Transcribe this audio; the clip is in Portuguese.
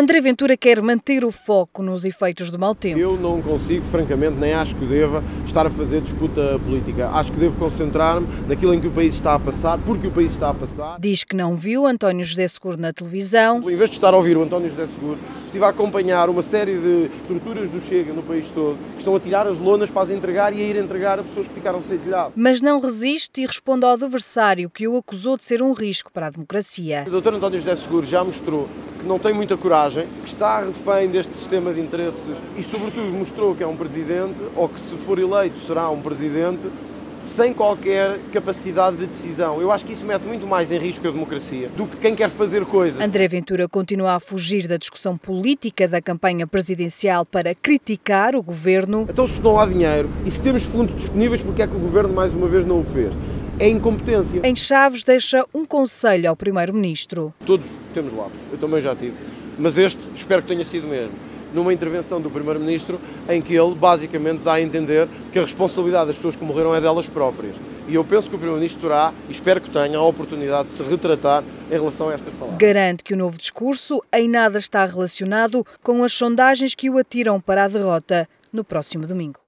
André Ventura quer manter o foco nos efeitos do mau tempo. Eu não consigo, francamente, nem acho que deva estar a fazer disputa política. Acho que devo concentrar-me naquilo em que o país está a passar, porque o país está a passar. Diz que não viu António José Seguro na televisão. Em vez de estar a ouvir o António José Seguro, estive a acompanhar uma série de estruturas do Chega no país todo, que estão a tirar as lonas para as entregar e a ir entregar a pessoas que ficaram sem telhado. Mas não resiste e responde ao adversário que o acusou de ser um risco para a democracia. O Dr. António José Seguro já mostrou que não tem muita coragem, que está refém deste sistema de interesses e, sobretudo, mostrou que é um presidente, ou que, se for eleito, será um presidente sem qualquer capacidade de decisão. Eu acho que isso mete muito mais em risco a democracia do que quem quer fazer coisas. André Ventura continua a fugir da discussão política da campanha presidencial para criticar o governo. Então, se não há dinheiro e se temos fundos disponíveis, porque é que o governo mais uma vez não o fez? É incompetência. Em Chaves deixa um conselho ao primeiro-ministro. Todos temos lápis, eu também já tive, mas este espero que tenha sido mesmo. Numa intervenção do primeiro-ministro em que ele basicamente dá a entender que a responsabilidade das pessoas que morreram é delas próprias. E eu penso que o primeiro-ministro terá, e espero que tenha, a oportunidade de se retratar em relação a estas palavras. Garante que o novo discurso em nada está relacionado com as sondagens que o atiram para a derrota no próximo domingo.